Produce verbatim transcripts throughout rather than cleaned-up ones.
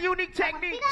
unique techniques.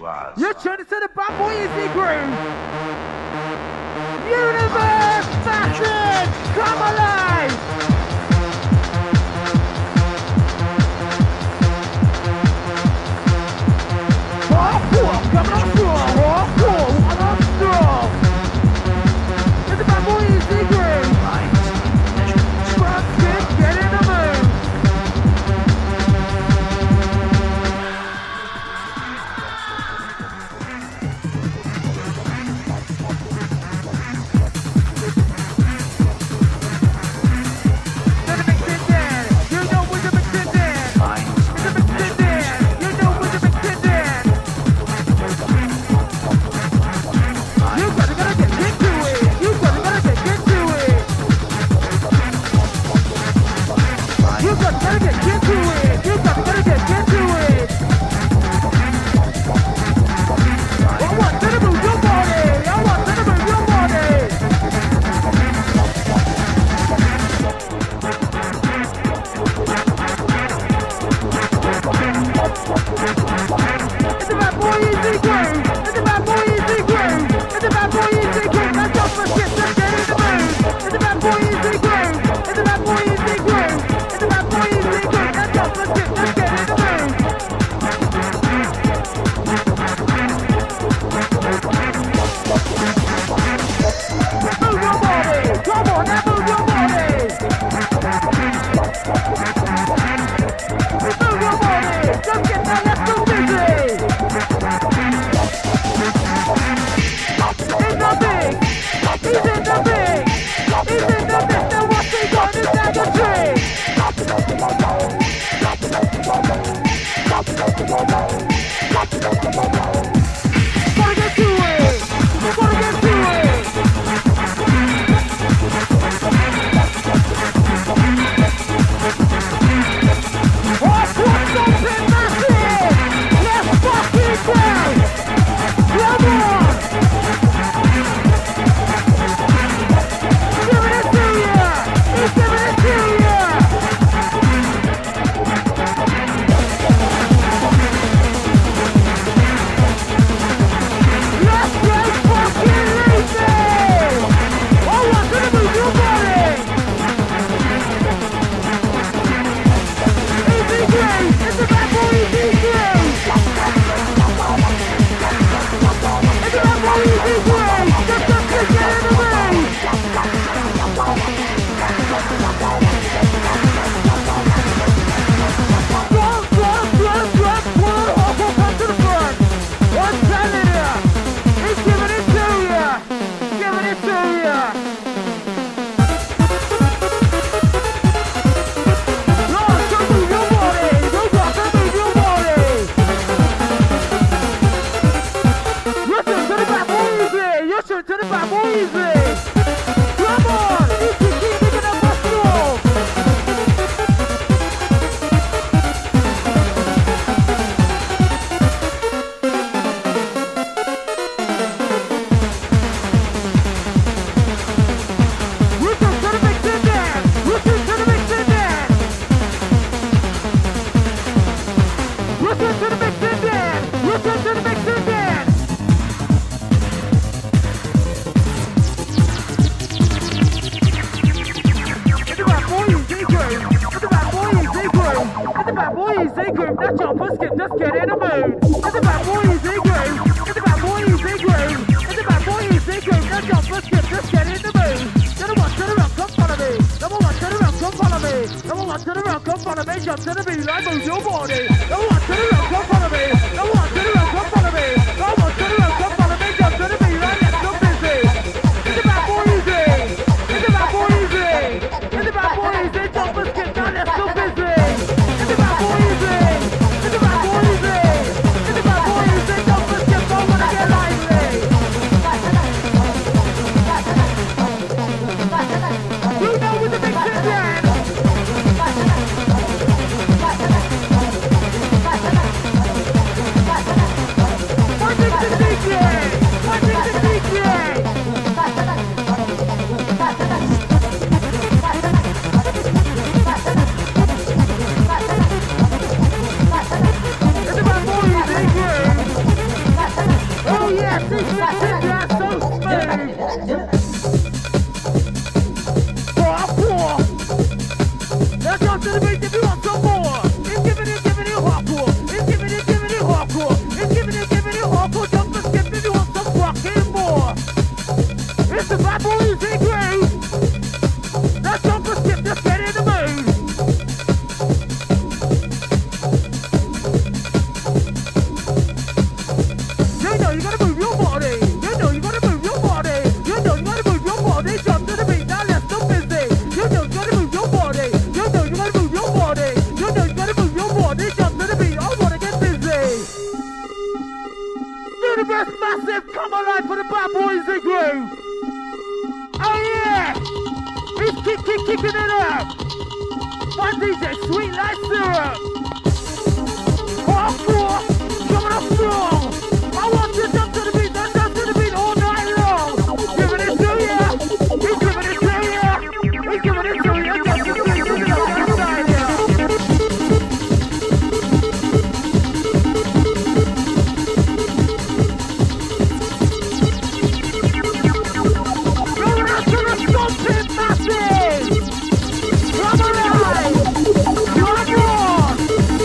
You're tuning to the Bad Boy Easy Groove. Universe Fashion, come alive. Hardcore, coming on strong. Hardcore, one on strong. It's the Bad Boy Easy Groove. Front kick, get in the mood. the beat if you want some more. It's giving it, giving it hardcore. It's giving it, giving it hardcore. It's giving it, giving it hardcore. Jump and skip if you want some fucking more. It's the Bad Boy Easy Groove. Now jump and skip, just get in the mood. You know you gotta move your body. You know you gotta move your body. You know you gotta move your body. Jump to the beat, now let's go busy. You know you gotta move your body. You know you gotta move your body. You know you gotta move your body. Jump to the beat, I wanna get busy. Universe Massive, come alive for the Bad Boy Easy Groove. Oh yeah! He's kick, kick, kicking it up. One D J, Sweet Light Syrup. Hardcore, coming up strong. I want you to jump to the beat, then jump to the beat all night long. Giving it to ya. He's giving it to ya. He's giving it to ya. Jump to the beat, giving it up outside ya. Going up to the Stomping Massive. Come alive. Come on.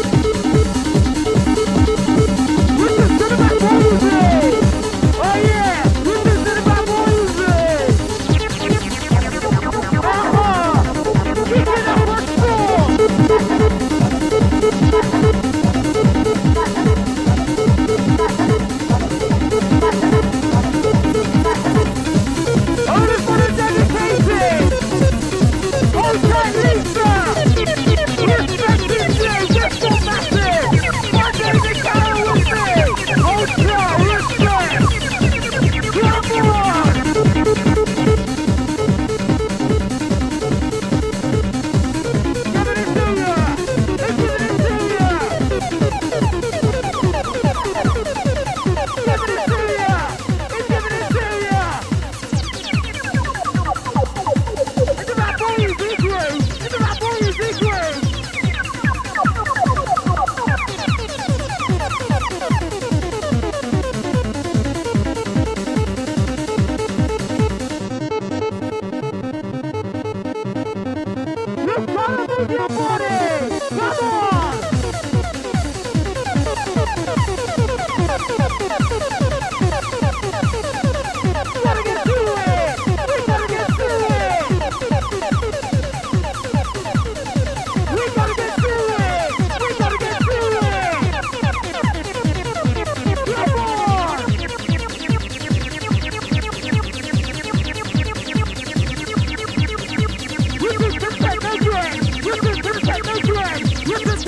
This is Cinema Music. Oh yeah, this is Cinema Music. Uh-huh. Keep it up for sure. Oh, this one is dedicated. Okay, Lisa. Respect D J, Whistle Massive. My name is Kyle with me. Hotel, respect. Come on. Giving it to ya. It's giving it to ya. Giving it to ya. It's giving it to ya. It's about Boy Easy Groove. It's about Boy Easy Groove. You gotta move your body. Come on. We gotta get to it. We gotta get to it. We gotta get to it. We gotta get to it. Come on. This is the techno dream. This is the techno dream. This is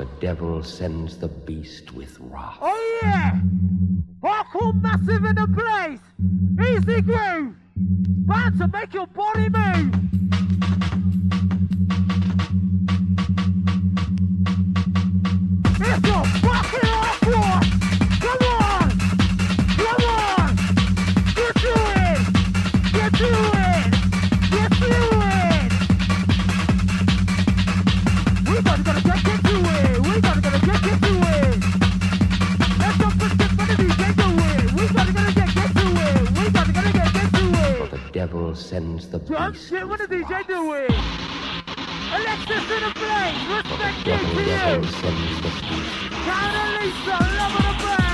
the devil sends the beast with wrath. Oh yeah! Hardcore massive in the place! Easy groove! Bound to make your body move! It's a fucking hardcore! Come on! Come on! Get to it! Get to it! Get to it! We gotta gotta get, get to it! We gotta gotta get, get to it! Let's don't push this for the D J do it! We gotta gotta get, get to it! We gotta gotta get, get to it! For the devil sends the Jump beast shit, what with the D J wrath. do it? Alexis in the place! For the Respect it devil, to devil you! sends the beast. Count Lisa, love of the band!